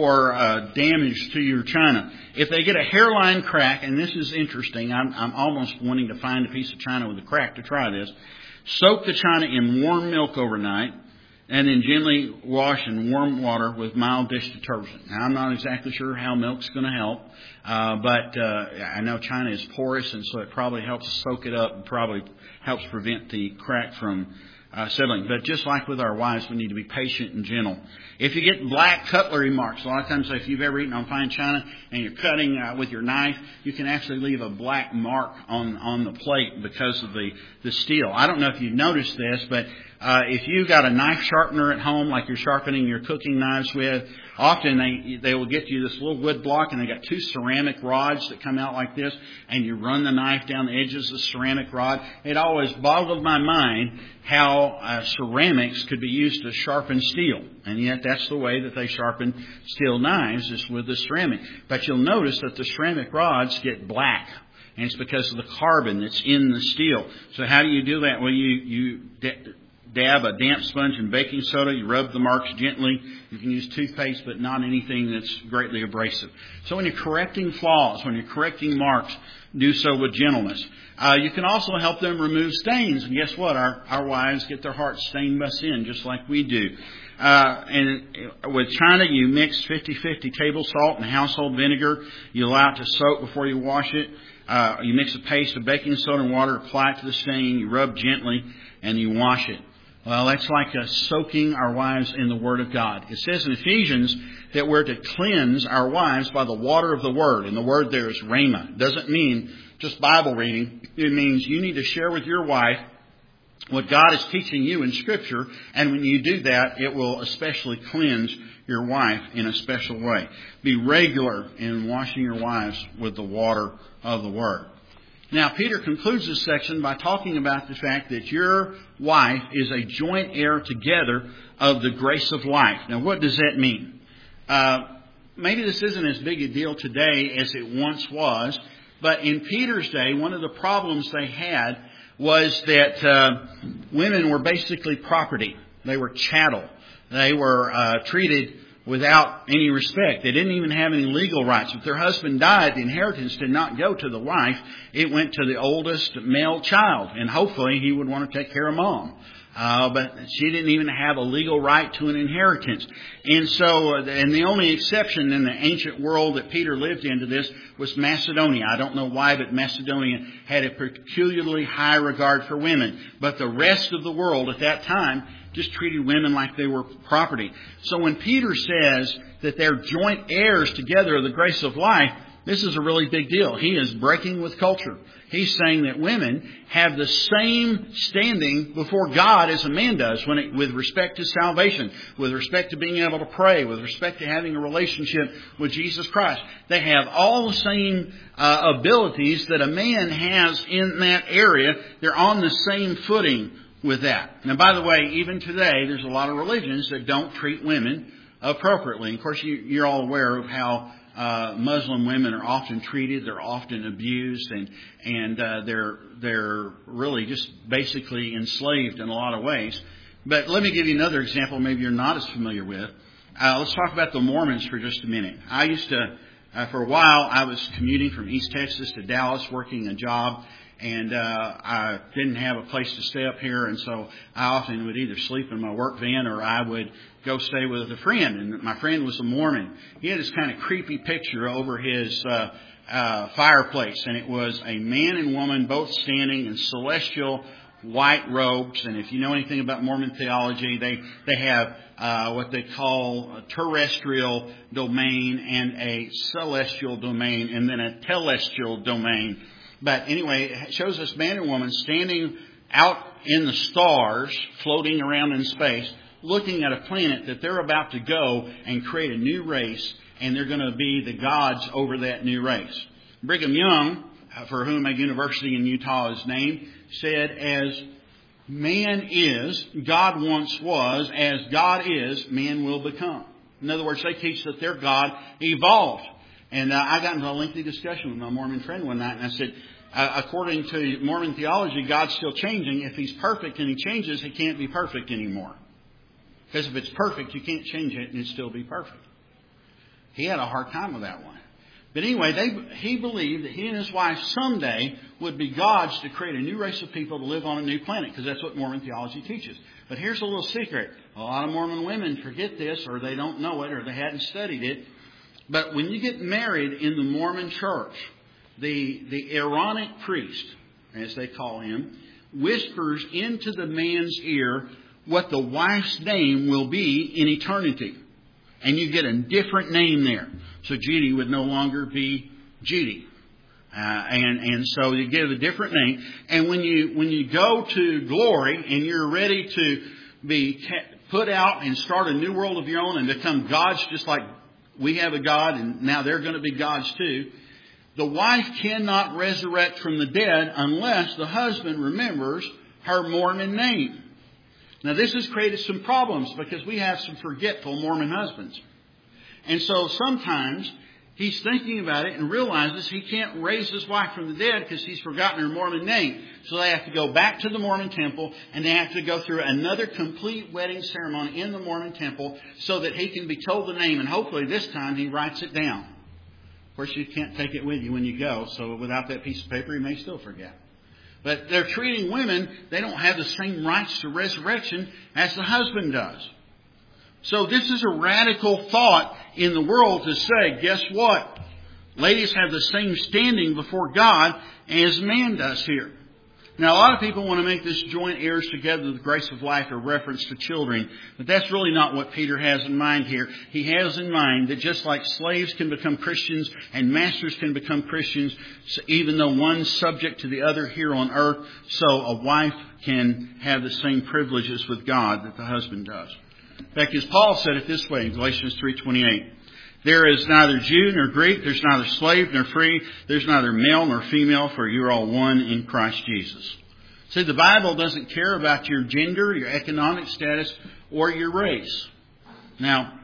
damage to your china. If they get a hairline crack, and this is interesting, I'm almost wanting to find a piece of china with a crack to try this. Soak the china in warm milk overnight, and then gently wash in warm water with mild dish detergent. Now, I'm not exactly sure how milk's going to help, but I know china is porous, and so it probably helps soak it up and probably helps prevent the crack from settling. But just like with our wives, we need to be patient and gentle. If you get black cutlery marks, a lot of times if you've ever eaten on fine china and you're cutting with your knife, you can actually leave a black mark on the plate because of the steel. I don't know if you've noticed this, but if you've got a knife sharpener at home, like you're sharpening your cooking knives with, often they will get you this little wood block, and they got two ceramic rods that come out like this, and you run the knife down the edges of the ceramic rod. It always boggled my mind how ceramics could be used to sharpen steel, and yet that's the way that they sharpen steel knives, is with the ceramic. But you'll notice that the ceramic rods get black. And it's because of the carbon that's in the steel. So how do you do that? Well, you dab a damp sponge in baking soda. You rub the marks gently. You can use toothpaste, but not anything that's greatly abrasive. So when you're correcting flaws, when you're correcting marks, do so with gentleness. You can also help them remove stains. And guess what? Our wives get their hearts stained by sin, just like we do. And with china, you mix 50-50 table salt and household vinegar. You allow it to soak before you wash it. You mix a paste of baking soda and water, apply it to the stain, you rub gently, and you wash it. Well, that's like soaking our wives in the Word of God. It says in Ephesians that we're to cleanse our wives by the water of the Word. And the word there is rhema. It doesn't mean just Bible reading. It means you need to share with your wife what God is teaching you in Scripture. And when you do that, it will especially cleanse your wife in a special way. Be regular in washing your wives with the water of the Word. Now, Peter concludes this section by talking about the fact that your wife is a joint heir together of the grace of life. Now, what does that mean? Maybe this isn't as big a deal today as it once was, but in Peter's day, one of the problems they had was that women were basically property. They were chattel. They were treated without any respect. They didn't even have any legal rights. If their husband died, the inheritance did not go to the wife. It went to the oldest male child. And hopefully he would want to take care of mom. But she didn't even have a legal right to an inheritance. And so, and the only exception in the ancient world that Peter lived into this was Macedonia. I don't know why, but Macedonia had a peculiarly high regard for women. But the rest of the world at that time just treated women like they were property. So when Peter says that they're joint heirs together of the grace of life, this is a really big deal. He is breaking with culture. He's saying that women have the same standing before God as a man does with respect to salvation, with respect to being able to pray, with respect to having a relationship with Jesus Christ. They have all the same abilities that a man has in that area. They're on the same footing with that. Now, by the way, even today, there's a lot of religions that don't treat women appropriately. Of course, you're all aware of how Muslim women are often treated. They're often abused, and they're really just basically enslaved in a lot of ways. But let me give you another example maybe you're not as familiar with. Let's talk about the Mormons for just a minute. I used to, for a while, I was commuting from East Texas to Dallas working a job, and I didn't have a place to stay up here, and so I often would either sleep in my work van or I would go stay with a friend. And my friend was a Mormon. He had this kind of creepy picture over his fireplace, and it was a man and woman both standing in celestial white robes. And if you know anything about Mormon theology, they have what they call a terrestrial domain and a celestial domain and then a telestial domain. But anyway, it shows this man and woman standing out in the stars, floating around in space, looking at a planet that they're about to go and create a new race, and they're going to be the gods over that new race. Brigham Young, for whom a university in Utah is named, said, as man is, God once was, as God is, man will become. In other words, they teach that their God evolved. And I got into a lengthy discussion with my Mormon friend one night, and I said, according to Mormon theology, God's still changing. If He's perfect and He changes, He can't be perfect anymore. Because if it's perfect, you can't change it and it'd still be perfect. He had a hard time with that one. But anyway, he believed that he and his wife someday would be gods to create a new race of people to live on a new planet, because that's what Mormon theology teaches. But here's a little secret. A lot of Mormon women forget this, or they don't know it, or they hadn't studied it. But when you get married in the Mormon church, the Aaronic priest, as they call him, whispers into the man's ear what the wife's name will be in eternity. And you get a different name there. So Judy would no longer be Judy. And so you give a different name. And when you go to glory and you're ready to be put out and start a new world of your own and become gods just like we have a God and now they're going to be gods too, the wife cannot resurrect from the dead unless the husband remembers her Mormon name. Now, this has created some problems because we have some forgetful Mormon husbands. And so sometimes he's thinking about it and realizes he can't raise his wife from the dead because he's forgotten her Mormon name. So they have to go back to the Mormon temple and they have to go through another complete wedding ceremony in the Mormon temple so that he can be told the name. And hopefully this time he writes it down. Of course, you can't take it with you when you go. So without that piece of paper, you may still forget. But they're treating women, they don't have the same rights to resurrection as the husband does. So this is a radical thought in the world to say, guess what? Ladies have the same standing before God as man does here. Now, a lot of people want to make this joint heirs together with the grace of life a reference to children. But that's really not what Peter has in mind here. He has in mind that just like slaves can become Christians and masters can become Christians, so even though one's subject to the other here on earth, so a wife can have the same privileges with God that the husband does. In fact, as Paul said it this way in Galatians 3:28, there is neither Jew nor Greek, there's neither slave nor free, there's neither male nor female, for you're all one in Christ Jesus. See, the Bible doesn't care about your gender, your economic status, or your race. Now,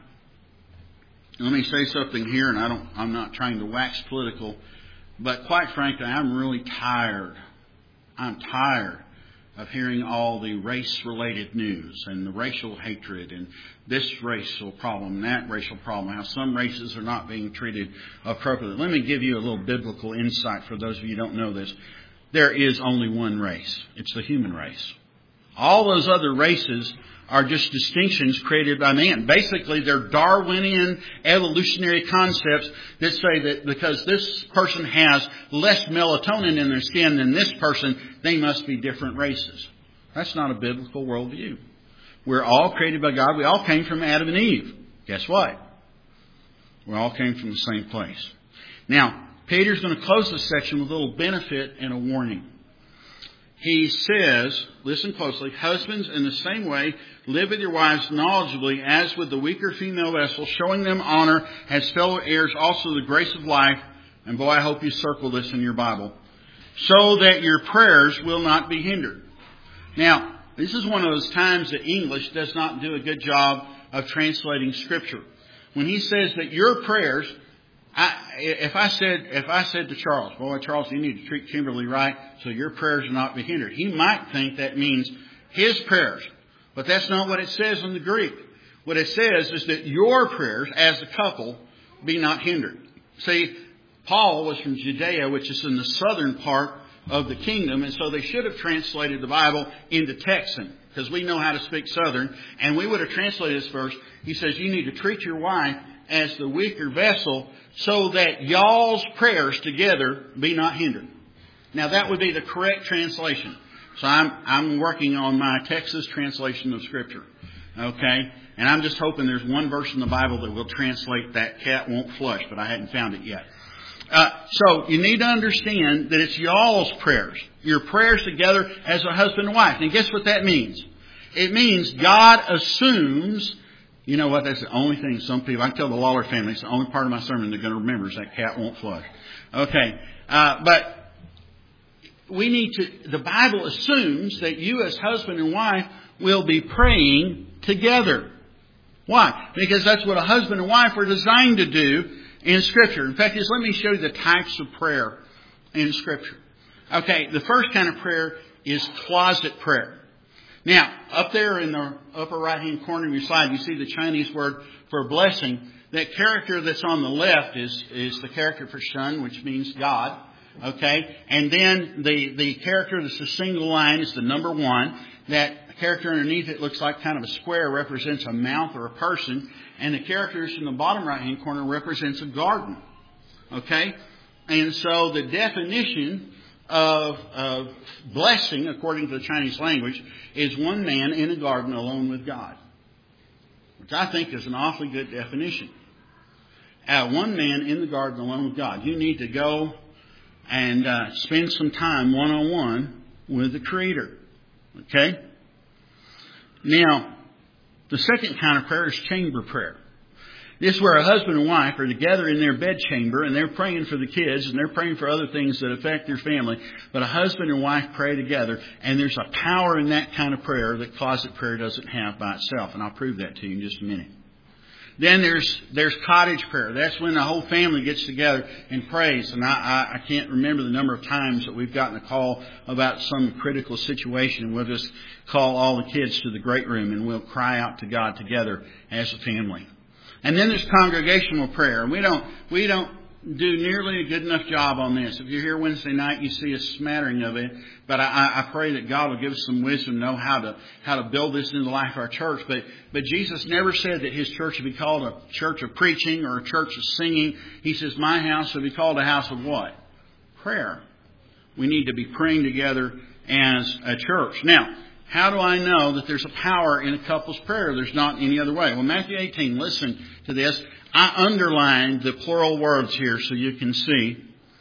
let me say something here, and I'm not trying to wax political, but quite frankly, I'm really tired. I'm tired of hearing all the race-related news and the racial hatred and this racial problem, that racial problem, how some races are not being treated appropriately. Let me give you a little biblical insight for those of you who don't know this. There is only one race. It's the human race. All those other races are just distinctions created by man. Basically, they're Darwinian evolutionary concepts that say that because this person has less melatonin in their skin than this person, they must be different races. That's not a biblical worldview. We're all created by God. We all came from Adam and Eve. Guess what? We all came from the same place. Now, Peter's going to close this section with a little benefit and a warning. He says, listen closely, husbands, in the same way, live with your wives knowledgeably as with the weaker female vessel, showing them honor as fellow heirs, also the grace of life. And boy, I hope you circle this in your Bible. So that your prayers will not be hindered. Now, this is one of those times that English does not do a good job of translating Scripture. When he says that your prayers, If I said to Charles, boy, Charles, you need to treat Kimberly right so your prayers will not be hindered, he might think that means his prayers. But that's not what it says in the Greek. What it says is that your prayers as a couple be not hindered. See, Paul was from Judea, which is in the southern part of the kingdom, and so they should have translated the Bible into Texan, because we know how to speak Southern, and we would have translated this verse. He says, you need to treat your wife as the weaker vessel so that y'all's prayers together be not hindered. Now that would be the correct translation. So I'm working on my Texas translation of Scripture. Okay? And I'm just hoping there's one verse in the Bible that will translate that cat won't flush, but I hadn't found it yet. So you need to understand that it's y'all's prayers. Your prayers together as a husband and wife. And guess what that means? It means God assumes, you know what, that's the only thing some people, I tell the Lawler family, it's the only part of my sermon they're going to remember is that cat won't flush. Okay. But we need to, the Bible assumes that you as husband and wife will be praying together. Why? Because that's what a husband and wife are designed to do in Scripture. In fact, let me show you the types of prayer in Scripture. Okay, the first kind of prayer is closet prayer. Now, up there in the upper right-hand corner of your slide, you see the Chinese word for blessing. That character that's on the left is the character for Shun, which means God. Okay, and then the character that's a single line is the number 1. That character underneath it looks like kind of a square, represents a mouth or a person. And the characters in the bottom right-hand corner represents a garden. Okay? And so the definition of blessing, according to the Chinese language, is one man in a garden alone with God. Which I think is an awfully good definition. One man in the garden alone with God. You need to go and spend some time one-on-one with the Creator. Okay? Now, the second kind of prayer is chamber prayer. This is where a husband and wife are together in their bed chamber and they're praying for the kids and they're praying for other things that affect their family. But a husband and wife pray together, and there's a power in that kind of prayer that closet prayer doesn't have by itself. And I'll prove that to you in just a minute. Then there's cottage prayer. That's when the whole family gets together and prays. And I can't remember the number of times that we've gotten a call about some critical situation. We'll just call all the kids to the great room and we'll cry out to God together as a family. And then there's congregational prayer. And we don't do nearly a good enough job on this. If you're here Wednesday night, you see a smattering of it. But I pray that God will give us some wisdom, know how to build this into the life of our church. But Jesus never said that His church would be called a church of preaching or a church of singing. He says, my house will be called a house of what? Prayer. We need to be praying together as a church. Now, how do I know that there's a power in a couple's prayer? There's not any other way. Well, Matthew 18, listen to this. I underlined the plural words here so you can see.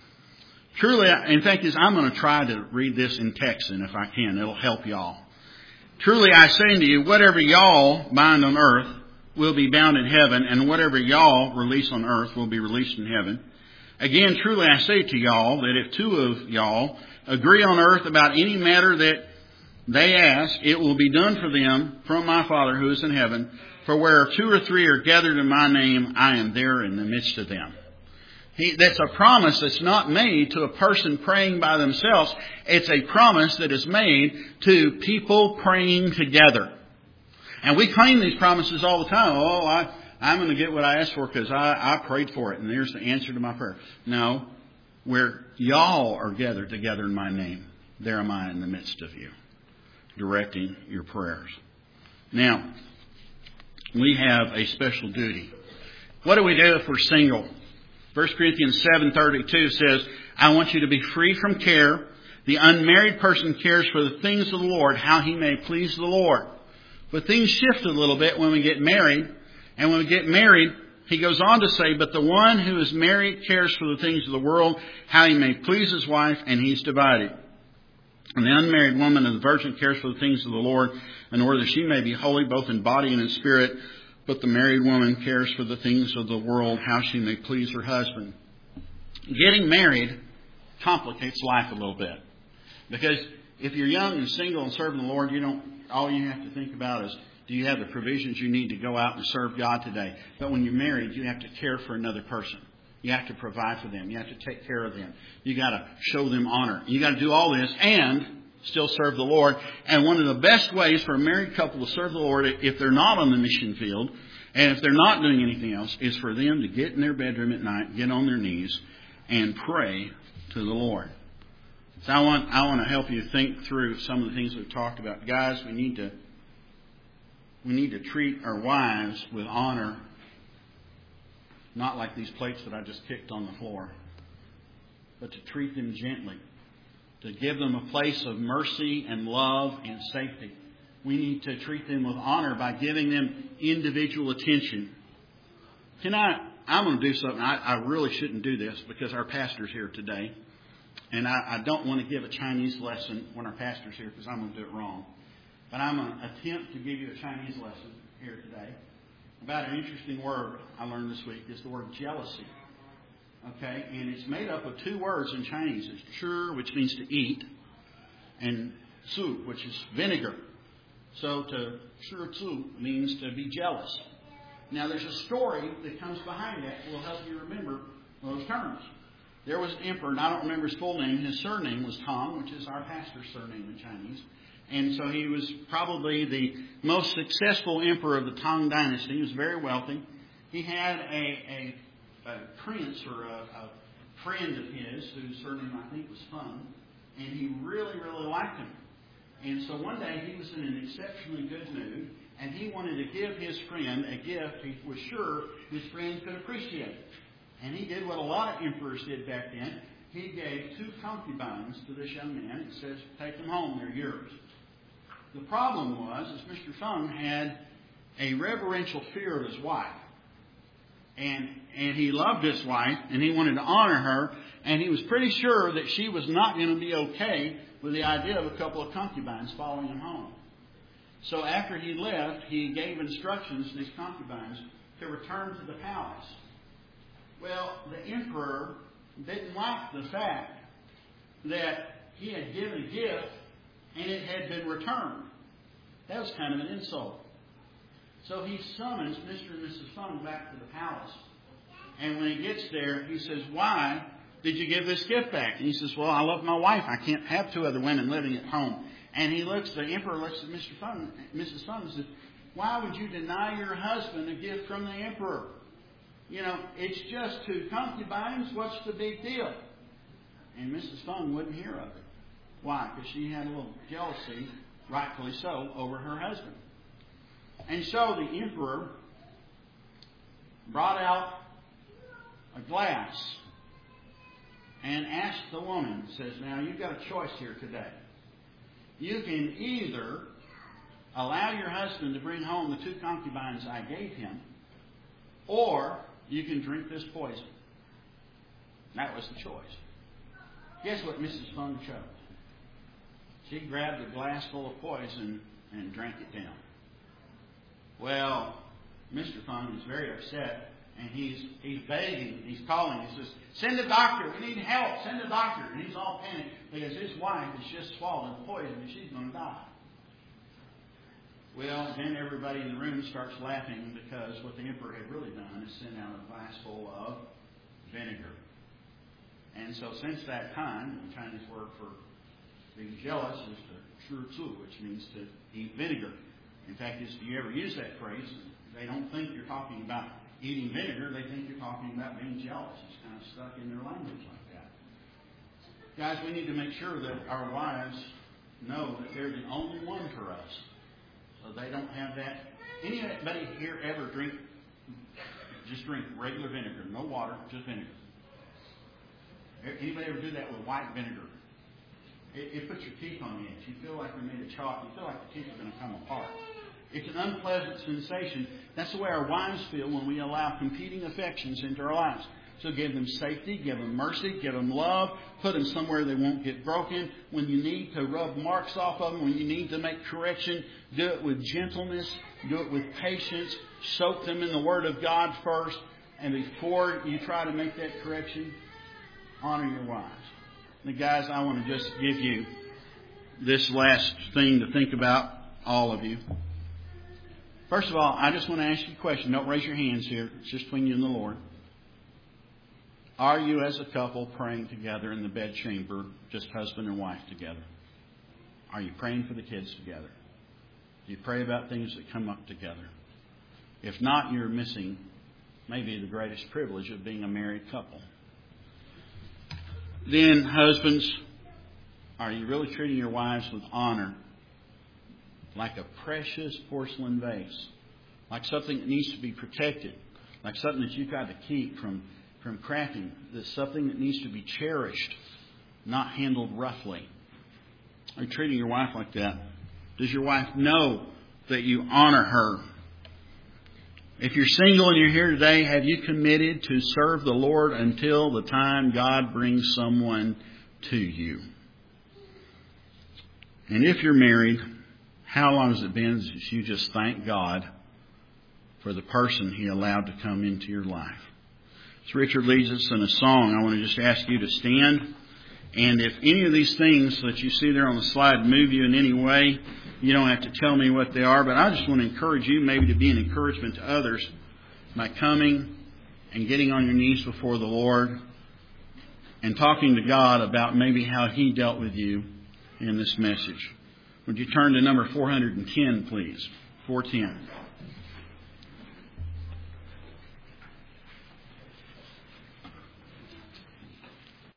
Truly, in fact, I'm going to try to read this in Texan if I can. It'll help y'all. Truly, I say unto you, whatever y'all bind on earth will be bound in heaven, and whatever y'all release on earth will be released in heaven. Again, truly, I say to y'all that if 2 of y'all agree on earth about any matter that they ask, it will be done for them from my Father who is in heaven. For where 2 or 3 are gathered in my name, I am there in the midst of them. That's a promise that's not made to a person praying by themselves. It's a promise that is made to people praying together. And we claim these promises all the time. Oh, I'm going to get what I asked for because I prayed for it and there's the answer to my prayer. No, where y'all are gathered together in my name, there am I in the midst of you, directing your prayers. Now, we have a special duty. What do we do if we're single? 1 Corinthians 7:32 says, I want you to be free from care. The unmarried person cares for the things of the Lord, how he may please the Lord. But things shift a little bit when we get married. And when we get married, he goes on to say, but the one who is married cares for the things of the world, how he may please his wife, and he's divided. And the unmarried woman and the virgin cares for the things of the Lord, in order that she may be holy both in body and in spirit. But the married woman cares for the things of the world, how she may please her husband. Getting married complicates life a little bit. Because if you're young and single and serving the Lord, all you have to think about is, do you have the provisions you need to go out and serve God today? But when you're married, you have to care for another person. You have to provide for them. You have to take care of them. You got to show them honor. You got to do all this and still serve the Lord. And one of the best ways for a married couple to serve the Lord, if they're not on the mission field, and if they're not doing anything else, is for them to get in their bedroom at night, get on their knees, and pray to the Lord. So I want to help you think through some of the things we've talked about. Guys, we need to treat our wives with honor, not like these plates that I just kicked on the floor, but to treat them gently, to give them a place of mercy and love and safety. We need to treat them with honor by giving them individual attention. I'm going to do something. I really shouldn't do this because our pastor's here today. And I don't want to give a Chinese lesson when our pastor's here because I'm going to do it wrong. But I'm going to attempt to give you a Chinese lesson here today about an interesting word I learned this week. It's the word jealousy. Okay? And it's made up of two words in Chinese. It's chu, which means to eat, and su, which is vinegar. So to chu zu means to be jealous. Now there's a story that comes behind that will help you remember those terms. There was an emperor, and I don't remember his full name. His surname was Tang, which is our pastor's surname in Chinese. And so he was probably the most successful emperor of the Tang dynasty. He was very wealthy. He had a prince or a friend of his whose surname I think was Feng, and he really, really liked him. And so one day he was in an exceptionally good mood, and he wanted to give his friend a gift he was sure his friend could appreciate. And he did what a lot of emperors did back then. He gave 2 concubines to this young man and says, take them home, they're yours. The problem was, Mr. Feng had a reverential fear of his wife. And he loved his wife, and he wanted to honor her, and he was pretty sure that she was not going to be okay with the idea of a couple of concubines following him home. So after he left, he gave instructions to these concubines to return to the palace. Well, the emperor didn't like the fact that he had given a gift and it had been returned. That was kind of an insult. So he summons Mr. and Mrs. Feng back to the palace. And when he gets there, he says, why did you give this gift back? And he says, well, I love my wife. I can't have 2 other women living at home. And the emperor looks at Mr. Feng, Mrs. Feng and says, why would you deny your husband a gift from the emperor? You know, it's just 2 concubines. What's the big deal? And Mrs. Feng wouldn't hear of it. Why? Because she had a little jealousy, rightfully so, over her husband. And so the emperor brought out a glass and asked the woman, says, now you've got a choice here today. You can either allow your husband to bring home the 2 concubines I gave him, or you can drink this poison. That was the choice. Guess what Mrs. Feng chose? She grabbed a glass full of poison and drank it down. Well, Mr. Feng is very upset, and he's begging, he's calling, he says, send a doctor, we need help, send a doctor. And he's all panicked because his wife has just swallowed poison and she's going to die. Well, then everybody in the room starts laughing because what the emperor had really done is send out a glass full of vinegar. And so since that time, the Chinese word for being jealous is to chu zu, which means to eat vinegar. In fact, if you ever use that phrase, they don't think you're talking about eating vinegar. They think you're talking about being jealous. It's kind of stuck in their language like that. Guys, we need to make sure that our wives know that they're the only one for us. So they don't have that. Anybody here ever drink regular vinegar? No water, just vinegar. Anybody ever do that with white vinegar? It puts your teeth on the edge. You feel like they're made of chalk. You feel like the teeth are going to come apart. It's an unpleasant sensation. That's the way our wives feel when we allow competing affections into our lives. So give them safety, give them mercy, give them love, put them somewhere they won't get broken. When you need to rub marks off of them, when you need to make correction, do it with gentleness, do it with patience, soak them in the Word of God first, and before you try to make that correction, honor your wives. Now, guys, I want to just give you this last thing to think about, all of you. First of all, I just want to ask you a question. Don't raise your hands here. It's just between you and the Lord. Are you as a couple praying together in the bedchamber, just husband and wife together? Are you praying for the kids together? Do you pray about things that come up together? If not, you're missing maybe the greatest privilege of being a married couple. Then, husbands, are you really treating your wives with honor? Like a precious porcelain vase. Like something that needs to be protected. Like something that you've got to keep from cracking. That's something that needs to be cherished, not handled roughly. Are you treating your wife like that? Does your wife know that you honor her? If you're single and you're here today, have you committed to serve the Lord until the time God brings someone to you? And if you're married, how long has it been since you just thank God for the person He allowed to come into your life? As Richard leads us in a song, I want to just ask you to stand. And if any of these things that you see there on the slide move you in any way, you don't have to tell me what they are. But I just want to encourage you maybe to be an encouragement to others by coming and getting on your knees before the Lord and talking to God about maybe how He dealt with you in this message. Would you turn to number 410, please? 410.